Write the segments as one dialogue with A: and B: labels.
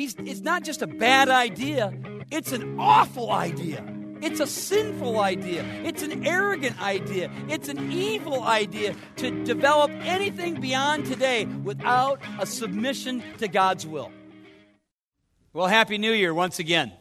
A: it's not just a bad idea, it's an awful idea. It's a sinful idea. It's an arrogant idea. It's an evil idea to develop anything beyond today without a submission to God's will. Well, Happy New Year once again.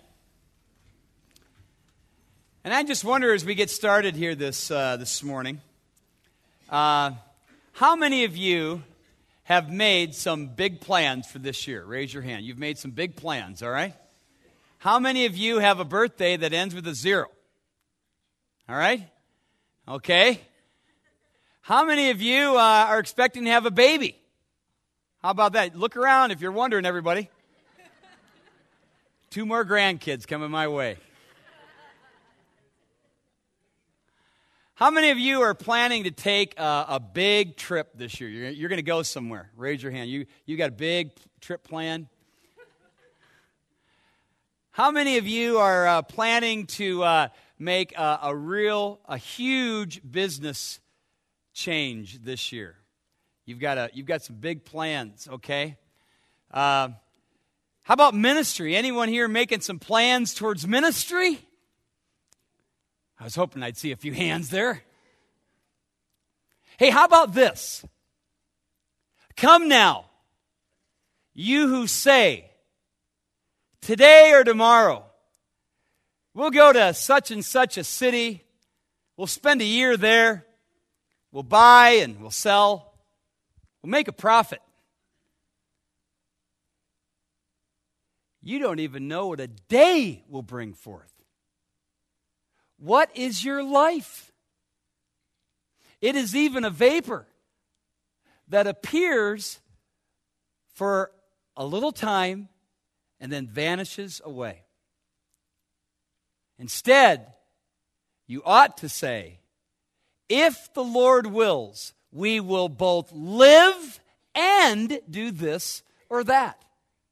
A: And I just wonder as we get started here this morning, how many of you have made some big plans for this year? Raise your hand. You've made some big plans, all right? How many of you have a birthday that ends with a 0? All right? Okay. How many of you are expecting to have a baby? How about that? Look around if you're wondering, everybody. 2 more grandkids coming my way. How many of you are planning to take a big trip this year? You're going to go somewhere. Raise your hand. You got a big trip planned? How many of you are planning to make a huge business change this year? You've got some big plans, okay? How about ministry? Anyone here making some plans towards ministry? I was hoping I'd see a few hands there. Hey, how about this? Come now, you who say, today or tomorrow, we'll go to such and such a city. We'll spend a year there. We'll buy and we'll sell. We'll make a profit. You don't even know what a day will bring forth. What is your life? It is even a vapor that appears for a little time and then vanishes away. Instead, you ought to say, if the Lord wills, we will both live and do this or that.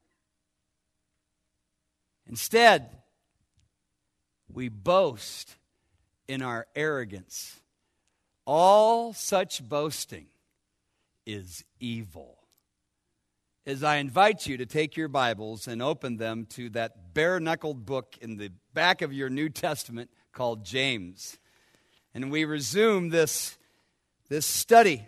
A: Instead, we boast in our arrogance. All such boasting is evil. As I invite you to take your Bibles and open them to that bare-knuckled book in the back of your New Testament called James. And we resume this study.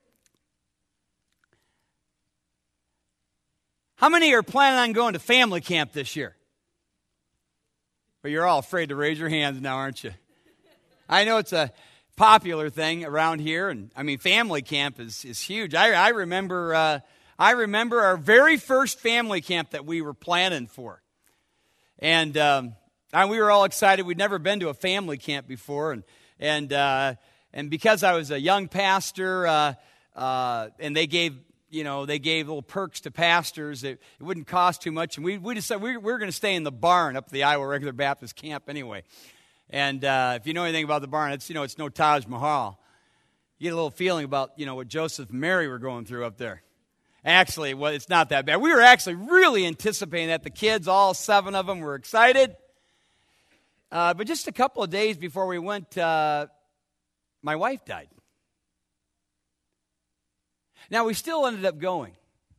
A: How many are planning on going to family camp this year? But you're all afraid to raise your hands now, aren't you? I know it's a popular thing around here, and I mean, family camp is huge. I remember our very first family camp that we were planning for, and we were all excited. We'd never been to a family camp before, and because I was a young pastor, and they gave little perks to pastors. It wouldn't cost too much, and we decided we were going to stay in the barn up at the Iowa Regular Baptist Camp anyway. And if you know anything about the barn, it's no Taj Mahal. You get a little feeling about what Joseph and Mary were going through up there. Actually, well, it's not that bad. We were actually really anticipating that. The kids, all 7 of them, were excited. But just a couple of days before we went, my wife died. Now, we still ended up going,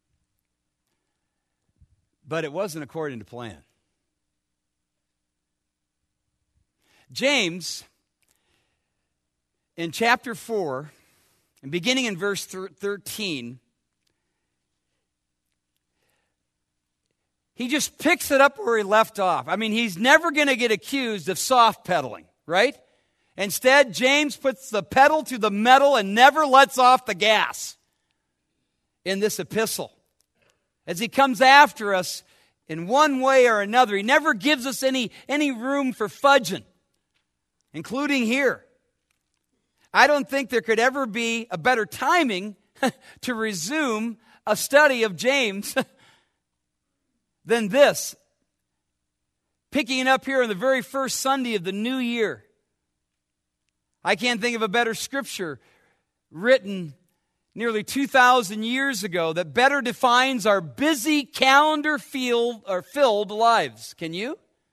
A: but it wasn't according to plan. James, in chapter 4, and beginning in verse 13, he just picks it up where he left off. I mean, he's never going to get accused of soft pedaling, right? Instead, James puts the pedal to the metal and never lets off the gas in this epistle. As he comes after us in one way or another, he never gives us any room for fudging, including here. I don't think there could ever be a better timing to resume a study of James than this. Picking it up here on the very first Sunday of the new year. I can't think of a better scripture written nearly 2,000 years ago that better defines our busy calendar-filled lives. Can you?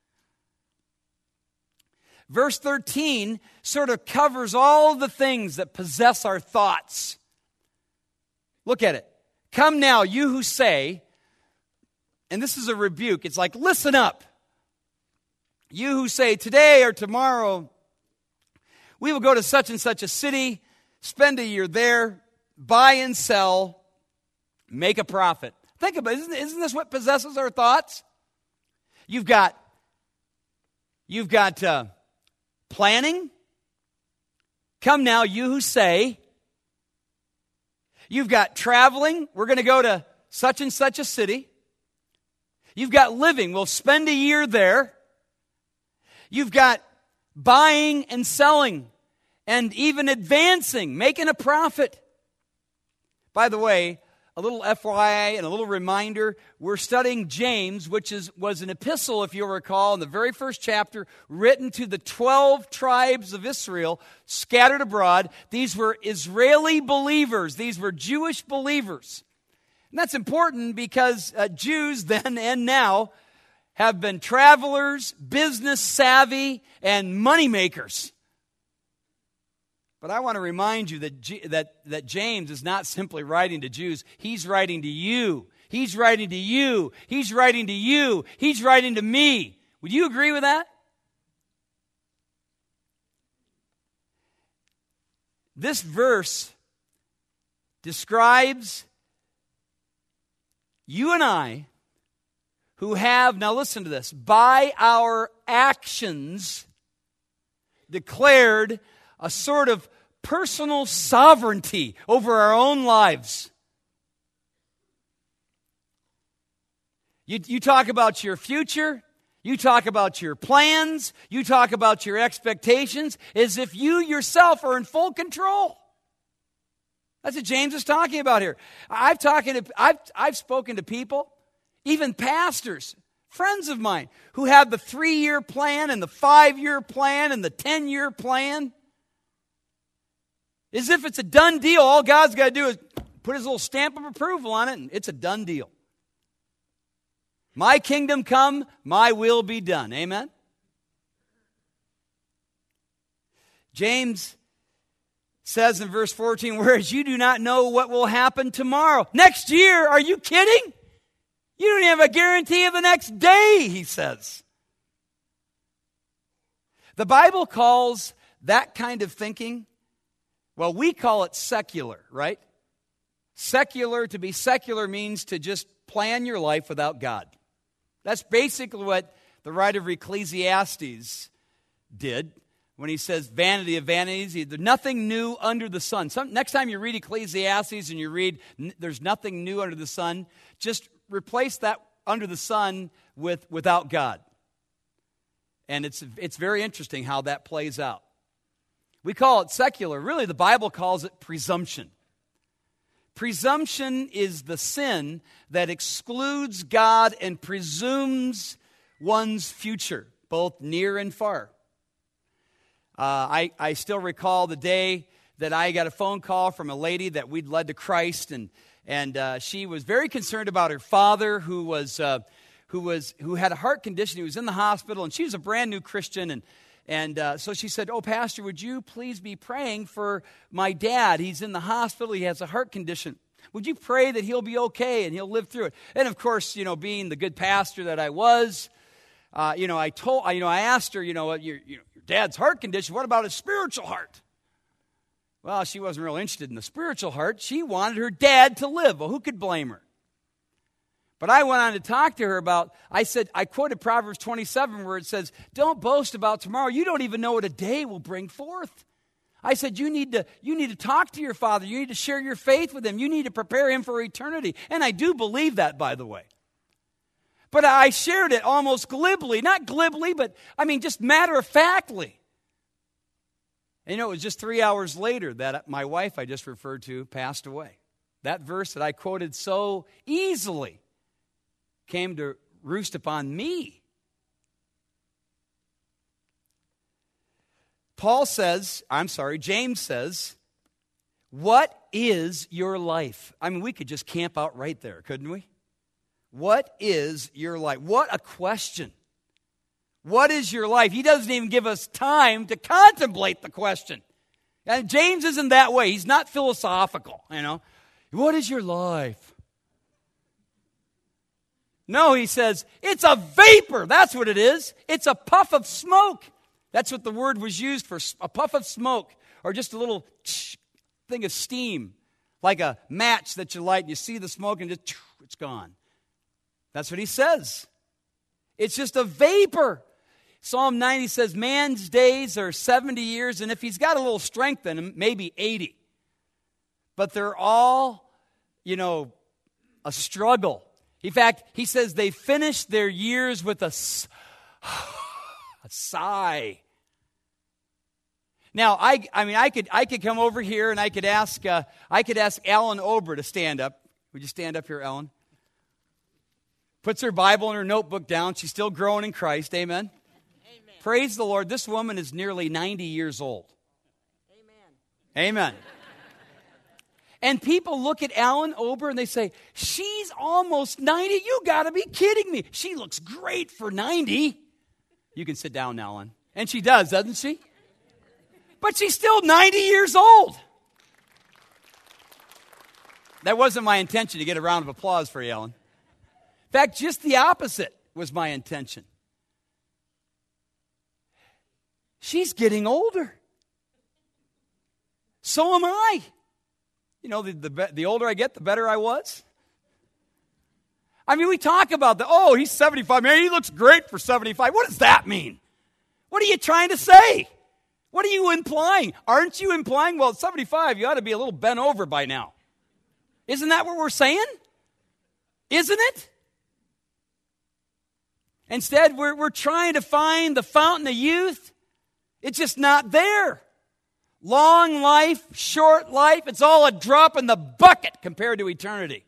A: Verse 13 sort of covers all the things that possess our thoughts. Look at it. Come now, you who say, And this is a rebuke. It's like, listen up. You who say today or tomorrow, we will go to such and such a city, spend a year there, buy and sell, make a profit. Think about it. Isn't this what possesses our thoughts? You've got planning. Come now, you who say. You've got traveling. We're going to go to such and such a city. You've got living. We'll spend a year there. You've got buying and selling and even advancing, making a profit. By the way, a little FYI and a little reminder, we're studying James, which was an epistle, if you'll recall, in the very first chapter, written to the 12 tribes of Israel scattered abroad. These were Israeli believers. These were Jewish believers. And that's important because Jews then and now have been travelers, business savvy, and money makers. But I want to remind you that James is not simply writing to Jews. He's writing to you. He's writing to you. He's writing to you. He's writing to me. Would you agree with that? This verse describes you and I who have, now listen to this, by our actions declared a sort of personal sovereignty over our own lives. You talk about your future, you talk about your plans, you talk about your expectations as if you yourself are in full control. That's what James is talking about here. I've spoken to people, even pastors, friends of mine, who have the 3-year plan and the 5-year plan and the 10-year plan. As if it's a done deal. All God's got to do is put his little stamp of approval on it, and it's a done deal. My kingdom come, my will be done. Amen? James says in verse 14, whereas you do not know what will happen tomorrow. Next year, are you kidding? You don't even have a guarantee of the next day, he says. The Bible calls that kind of thinking, well, we call it secular, right? Secular, to be secular means to just plan your life without God. That's basically what the writer of Ecclesiastes did when he says vanity of vanities. There's nothing new under the sun. Next time you read Ecclesiastes and you read there's nothing new under the sun, just replace that under the sun with without God. And it's very interesting how that plays out. We call it secular. Really, the Bible calls it presumption. Presumption is the sin that excludes God and presumes one's future, both near and far. I still recall the day that I got a phone call from a lady that we'd led to Christ, and she was very concerned about her father, who had a heart condition. He was in the hospital, and she was a brand new Christian, and so she said, "Oh, Pastor, would you please be praying for my dad? He's in the hospital. He has a heart condition. Would you pray that he'll be okay and he'll live through it?" And of course, being the good pastor that I was, I asked her, your dad's heart condition. What about his spiritual heart? Well, she wasn't real interested in the spiritual heart. She wanted her dad to live. Well, who could blame her? But I went on to talk to her about, I quoted Proverbs 27 where it says, "Don't boast about tomorrow. You don't even know what a day will bring forth." I said, you need to talk to your father. You need to share your faith with him. You need to prepare him for eternity. And I do believe that, by the way. But I shared it almost glibly. Not glibly, but just matter-of-factly. And it was just 3 hours later that my wife I just referred to passed away. That verse that I quoted so easily came to roost upon me. James says, what is your life? We could just camp out right there, couldn't we? What is your life? What a question. What is your life? He doesn't even give us time to contemplate the question. And James isn't that way. He's not philosophical, What is your life? No, he says, it's a vapor. That's what it is. It's a puff of smoke. That's what the word was used for, a puff of smoke, or just a little thing of steam, like a match that you light, and you see the smoke, and just it's gone. That's what he says. It's just a vapor. Psalm 90 says, man's days are 70 years, and if he's got a little strength in him, maybe 80. But they're all, a struggle. In fact, he says they finish their years with a sigh. Now, I could come over here and I could ask Ellen Ober to stand up. Would you stand up here, Ellen? Puts her Bible and her notebook down. She's still growing in Christ. Amen. Amen. Praise the Lord. This woman is nearly 90 years old. Amen. Amen. And people look at Ellen Ober and they say, she's almost 90. You got to be kidding me. She looks great for 90. You can sit down now, Ellen. And she does, doesn't she? But she's still 90 years old. That wasn't my intention to get a round of applause for you, Ellen. In fact, just the opposite was my intention. She's getting older. So am I. The older I get, the better I was. We talk about he's 75. Man, he looks great for 75. What does that mean? What are you trying to say? What are you implying? Aren't you implying, well, at 75, you ought to be a little bent over by now? Isn't that what we're saying? Isn't it? Instead, we're trying to find the fountain of youth. It's just not there. Long life, short life, it's all a drop in the bucket compared to eternity.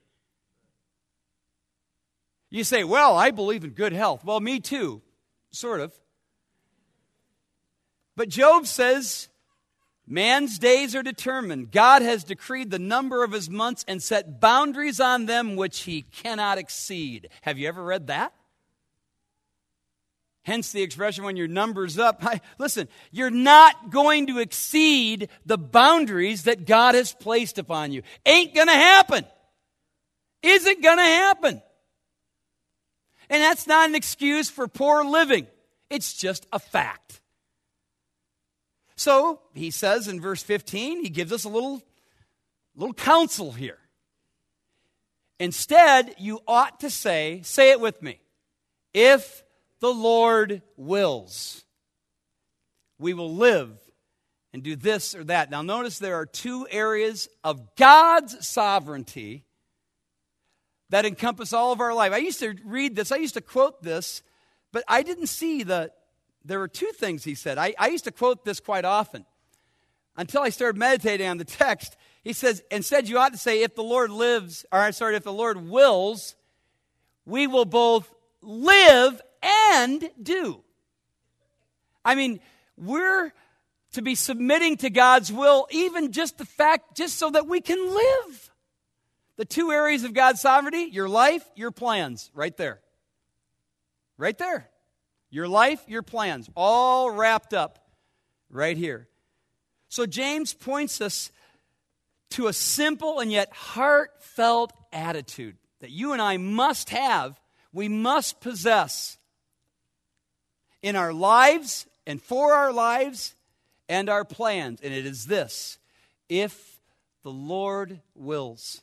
A: You say, well, I believe in good health. Well, me too, sort of. But Job says, man's days are determined. God has decreed the number of his months and set boundaries on them which he cannot exceed. Have you ever read that? Hence the expression, when your number's up. Listen, you're not going to exceed the boundaries that God has placed upon you. Ain't going to happen. Isn't going to happen. And that's not an excuse for poor living. It's just a fact. So, he says in verse 15, he gives us a little counsel here. Instead, you ought to say it with me, if the Lord wills, we will live and do this or that. Now notice there are two areas of God's sovereignty that encompass all of our life. I used to read this, I used to quote this, but I didn't see there were two things he said. I used to quote this quite often until I started meditating on the text. He says, instead you ought to say, if the Lord wills, we will both live and do. We're to be submitting to God's will, even just so that we can live. The two areas of God's sovereignty, your life, your plans, right there. Right there. Your life, your plans, all wrapped up right here. So James points us to a simple and yet heartfelt attitude that you and I must have, we must possess in our lives and for our lives and our plans. And it is this: if the Lord wills.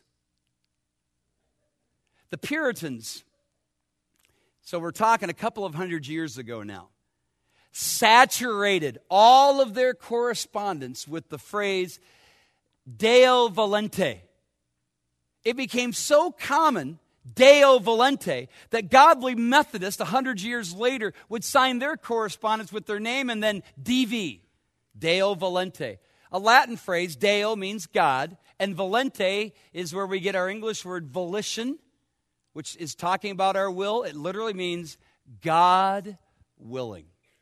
A: The Puritans, so we're talking a couple of 100 years ago now, saturated all of their correspondence with the phrase Deo volente. It became so common, Deo volente, that godly Methodists 100 years later would sign their correspondence with their name and then DV, Deo volente. A Latin phrase, Deo means God, and volente is where we get our English word volition, which is talking about our will. It literally means God willing.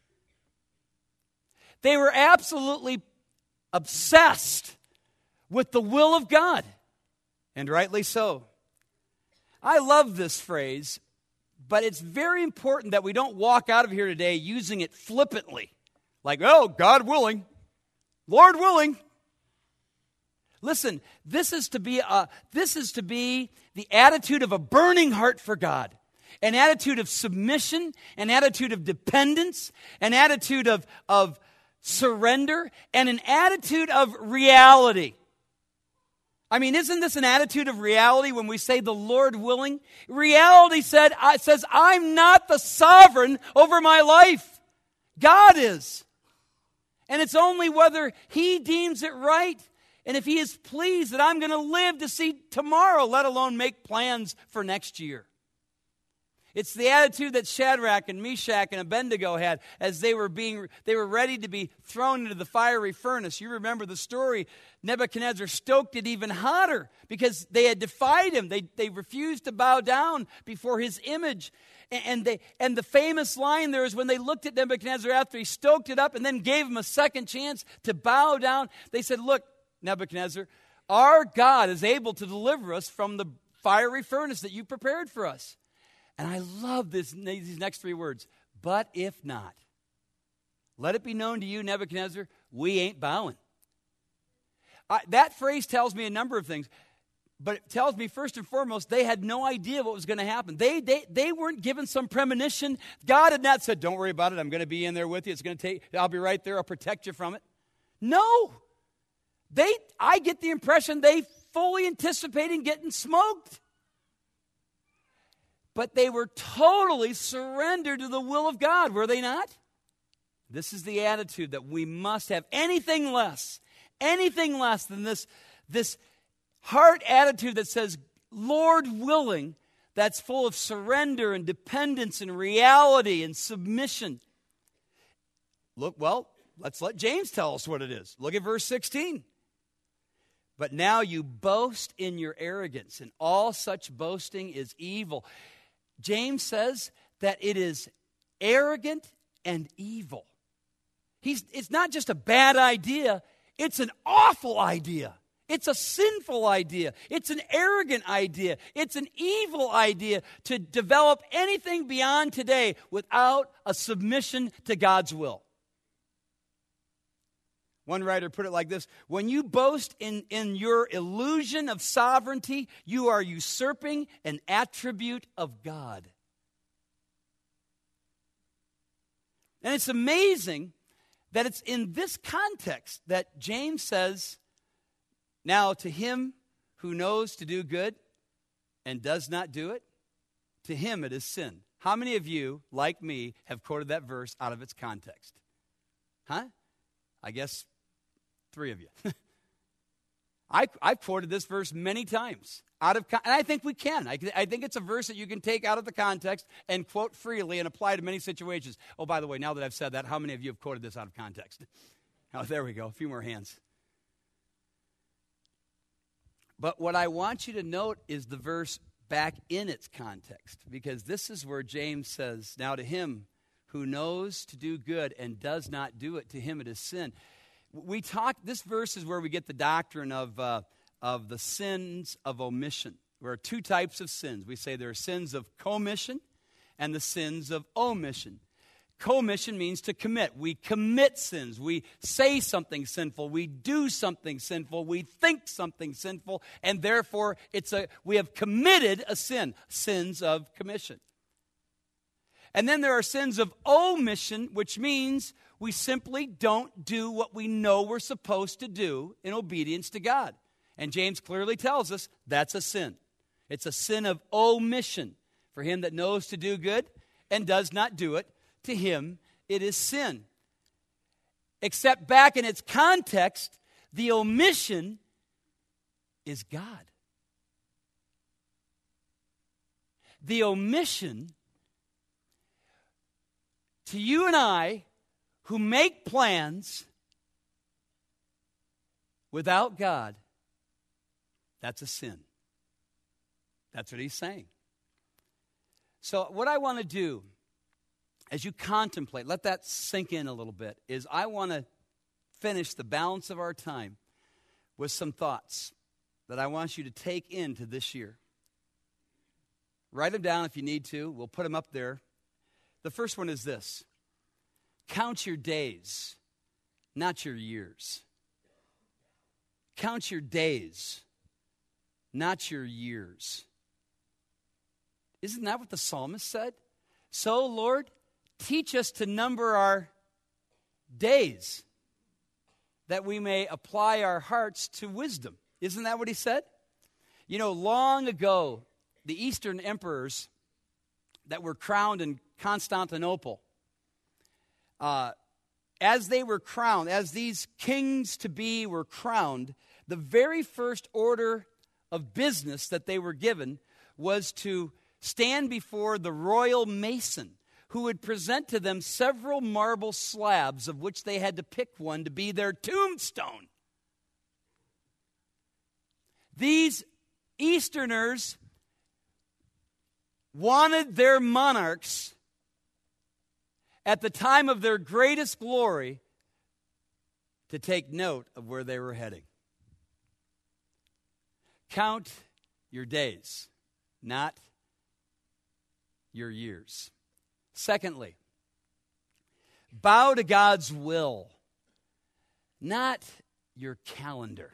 A: They were absolutely obsessed with the will of God, and rightly so. I love this phrase, but it's very important that we don't walk out of here today using it flippantly. Like, oh, God willing, Lord willing. Listen, this is to be the attitude of a burning heart for God. an attitude of submission, an attitude of dependence, an attitude of surrender, and an attitude of reality. I mean, isn't this an attitude of reality when we say the Lord willing? Reality says, I'm not the sovereign over my life. God is. And it's only whether He deems it right and if He is pleased that I'm going to live to see tomorrow, let alone make plans for next year. It's the attitude that Shadrach and Meshach and Abednego had as they were ready to be thrown into the fiery furnace. You remember the story. Nebuchadnezzar stoked it even hotter because they had defied him. They refused to bow down before his image. And the famous line there is when they looked at Nebuchadnezzar after he stoked it up and then gave him a second chance to bow down. They said, look, Nebuchadnezzar, our God is able to deliver us from the fiery furnace that you prepared for us. And I love these next three words. But if not, let it be known to you, Nebuchadnezzar, we ain't bowing. That phrase tells me a number of things. But it tells me, first and foremost, they had no idea what was going to happen. They weren't given some premonition. God had not said, don't worry about it. I'm going to be in there with you. I'll be right there. I'll protect you from it. No. I get the impression they fully anticipating getting smoked. But they were totally surrendered to the will of God, were they not? This is the attitude that we must have. Anything less than this heart attitude that says, Lord willing, that's full of surrender and dependence and reality and submission. Let's let James tell us what it is. Look at verse 16. But now you boast in your arrogance, and all such boasting is evil. James says that it is arrogant and evil. It's not just a bad idea, it's an awful idea. It's a sinful idea. It's an arrogant idea. It's an evil idea to develop anything beyond today without a submission to God's will. One writer put it like this: when you boast in your illusion of sovereignty, you are usurping an attribute of God. And it's amazing that it's in this context that James says, now to him who knows to do good and does not do it, to him it is sin. How many of you, like me, have quoted that verse out of its context? Huh? I guess 3 of you. I've quoted this verse many times. And I think we can. I think it's a verse that you can take out of the context and quote freely and apply to many situations. Oh, by the way, now that I've said that, how many of you have quoted this out of context? Oh, there we go. A few more hands. But what I want you to note is the verse back in its context, because this is where James says, now to him who knows to do good and does not do it, to him it is sin. This verse is where we get the doctrine of the sins of omission. There are 2 types of sins. We say there are sins of commission and the sins of omission. Commission means to commit. We commit sins. We say something sinful. We do something sinful. We think something sinful. And therefore, we have committed a sin. Sins of commission. And then there are sins of omission, which means we simply don't do what we know we're supposed to do in obedience to God. And James clearly tells us that's a sin. It's a sin of omission. For him that knows to do good and does not do it, to him it is sin. Except back in its context, the omission is God. The omission to you and I who make plans without God, that's a sin. That's what he's saying. So what I want to do, as you contemplate, let that sink in a little bit, is I want to finish the balance of our time with some thoughts that I want you to take into this year. Write them down if you need to. We'll put them up there. The first one is this: count your days, not your years. Count your days, not your years. Isn't that what the psalmist said? So, Lord, teach us to number our days, that we may apply our hearts to wisdom. Isn't that what he said? You know, long ago, the Eastern emperors that were crowned in Constantinople, as they were crowned, as these kings-to-be were crowned, the very first order of business that they were given was to stand before the royal mason, who would present to them several marble slabs, of which they had to pick one to be their tombstone. These Easterners wanted their monarchs, at the time of their greatest glory, to take note of where they were heading. Count your days, not your years. Secondly, bow to God's will, not your calendar.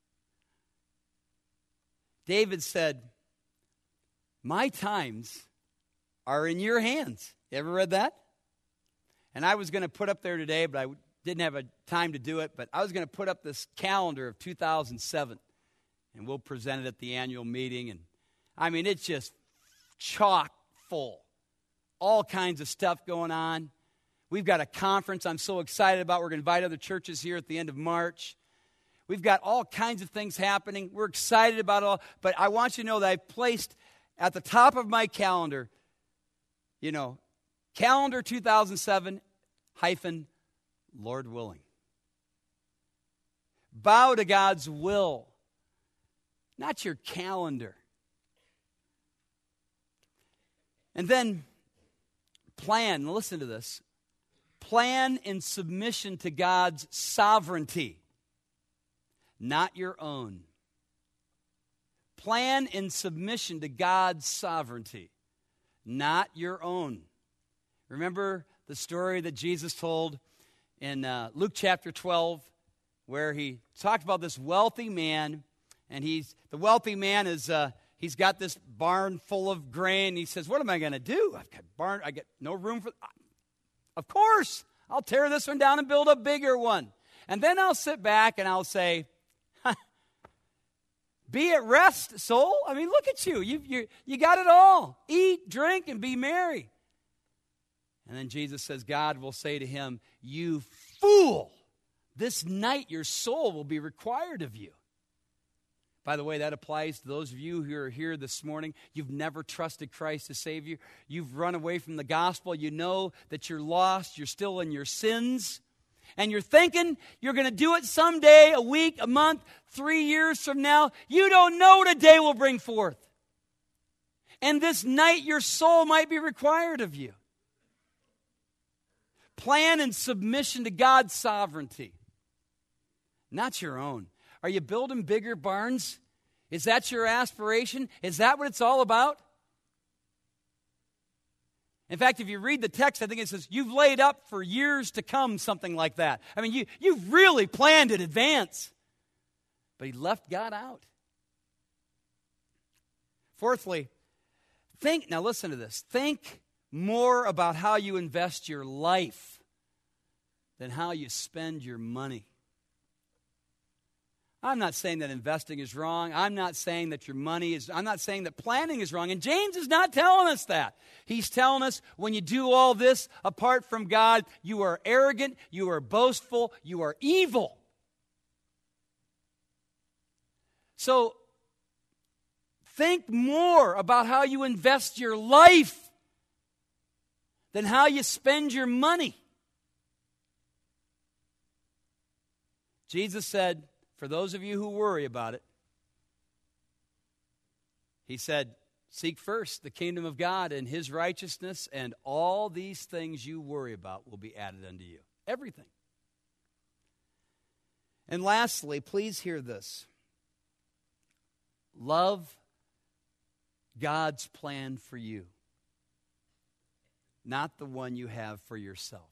A: David said, my times are in your hands. You ever read that? And I was going to put up there today, but I didn't have a time to do it, but I was going to put up this calendar of 2007, and we'll present it at the annual meeting. And I mean, it's just chock full. All kinds of stuff going on. We've got a conference I'm so excited about. We're going to invite other churches here at the end of March. We've got all kinds of things happening. We're excited about it all. But I want you to know that I've placed at the top of my calendar, calendar 2007 - Lord willing. Bow to God's will, not your calendar. And then plan, listen to this, plan in submission to God's sovereignty, not your own. Plan in submission to God's sovereignty, not your own. Remember the story that Jesus told in Luke chapter 12, where he talked about this wealthy man, and the wealthy man is he's got this barn full of grain. He says, what am I going to do? I got no room for. Of course, I'll tear this one down and build a bigger one. And then I'll sit back and I'll say, be at rest, soul. I mean, look at you. You got it all. Eat, drink, and be merry. And then Jesus says, God will say to him, you fool, this night your soul will be required of you. By the way, that applies to those of you who are here this morning. You've never trusted Christ to save you. You've run away from the gospel. You know that you're lost. You're still in your sins. And you're thinking you're going to do it someday, a week, a month, 3 years from now. You don't know what a day will bring forth. And this night your soul might be required of you. Plan in submission to God's sovereignty, not your own. Are you building bigger barns? Is that your aspiration? Is that what it's all about? In fact, if you read the text, I think it says, you've laid up for years to come, something like that. I mean, you've really planned in advance. But he left God out. Fourthly, now listen to this. Think more about how you invest your life than how you spend your money. I'm not saying that investing is wrong. I'm not saying that I'm not saying that planning is wrong. And James is not telling us that. He's telling us when you do all this apart from God, you are arrogant, you are boastful, you are evil. So think more about how you invest your life than how you spend your money. Jesus said, for those of you who worry about it, he said, seek first the kingdom of God and his righteousness, and all these things you worry about will be added unto you. Everything. And lastly, please hear this. Love God's plan for you, not the one you have for yourself.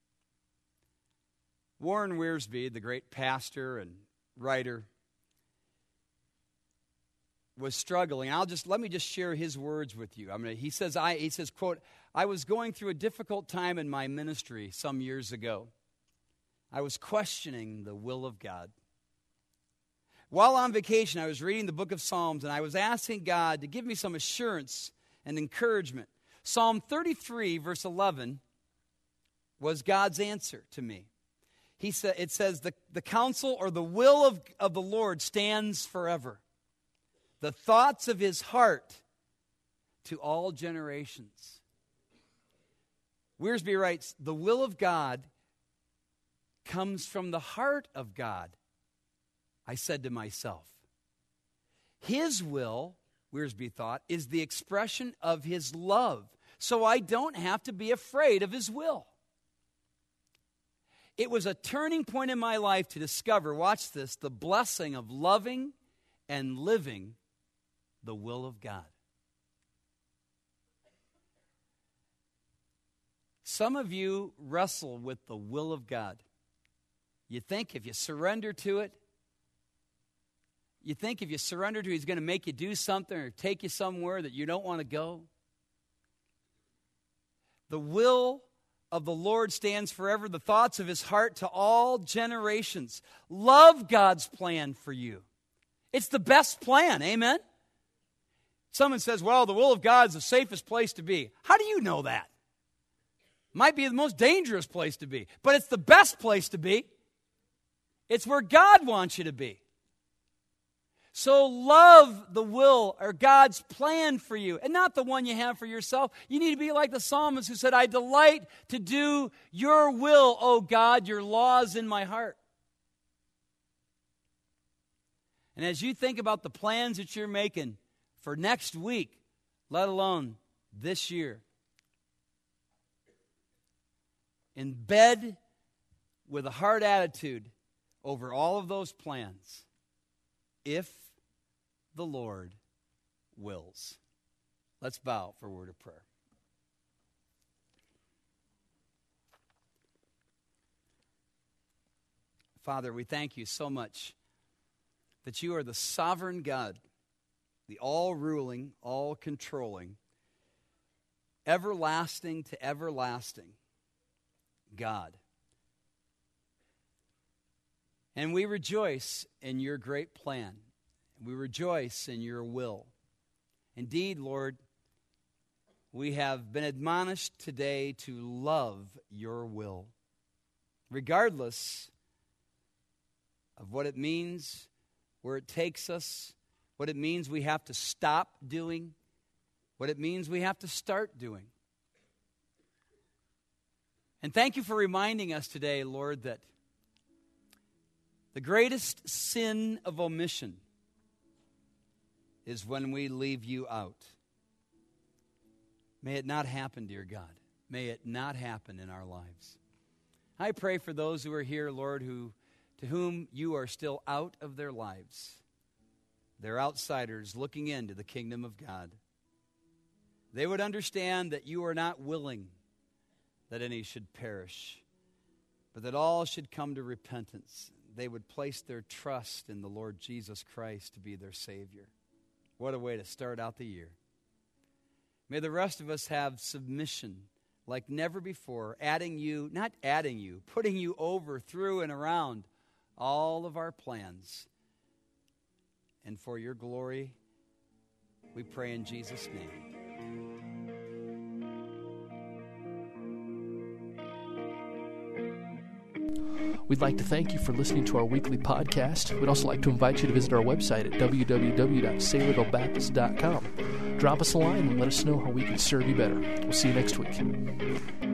A: Warren Wiersbe, the great pastor and writer, was struggling. Let me just share his words with you. He says, quote, I was going through a difficult time in my ministry some years ago. I was questioning the will of God. While on vacation, I was reading the book of Psalms, and I was asking God to give me some assurance and encouragement. Psalm 33, verse 11, was God's answer to me. It says, the counsel or the will of the Lord stands forever. The thoughts of his heart to all generations. Wiersbe writes, the will of God comes from the heart of God. I said to myself, his will, Wiersbe thought, is the expression of his love. So I don't have to be afraid of his will. It was a turning point in my life to discover, watch this, the blessing of loving and living the will of God. Some of you wrestle with the will of God. You think if you surrender to it, he's going to make you do something or take you somewhere that you don't want to go. The will of the Lord stands forever, the thoughts of his heart to all generations. Love God's plan for you. It's the best plan, amen? Someone says, well, the will of God is the safest place to be. How do you know that? Might be the most dangerous place to be, but it's the best place to be. It's where God wants you to be. So love the will or God's plan for you and not the one you have for yourself. You need to be like the psalmist who said, I delight to do your will, O God, your law is in my heart. And as you think about the plans that you're making for next week, let alone this year, in bed with a hard attitude over all of those plans, if the Lord wills. Let's bow for a word of prayer. Father, we thank you so much that you are the sovereign God, the all-ruling, all-controlling, everlasting to everlasting God. And we rejoice in your great plan. We rejoice in your will. Indeed, Lord, we have been admonished today to love your will, regardless of what it means, where it takes us, what it means we have to stop doing, what it means we have to start doing. And thank you for reminding us today, Lord, that the greatest sin of omission is when we leave you out. May it not happen, dear God. May it not happen in our lives. I pray for those who are here, Lord, to whom you are still out of their lives. They're outsiders looking into the kingdom of God. They would understand that you are not willing that any should perish, but that all should come to repentance. They would place their trust in the Lord Jesus Christ to be their Savior. What a way to start out the year. May the rest of us have submission like never before, putting you over, through, and around all of our plans. And for your glory, we pray in Jesus' name.
B: We'd like to thank you for listening to our weekly podcast. We'd also like to invite you to visit our website at www.saylorvillebaptist.com. Drop us a line and let us know how we can serve you better. We'll see you next week.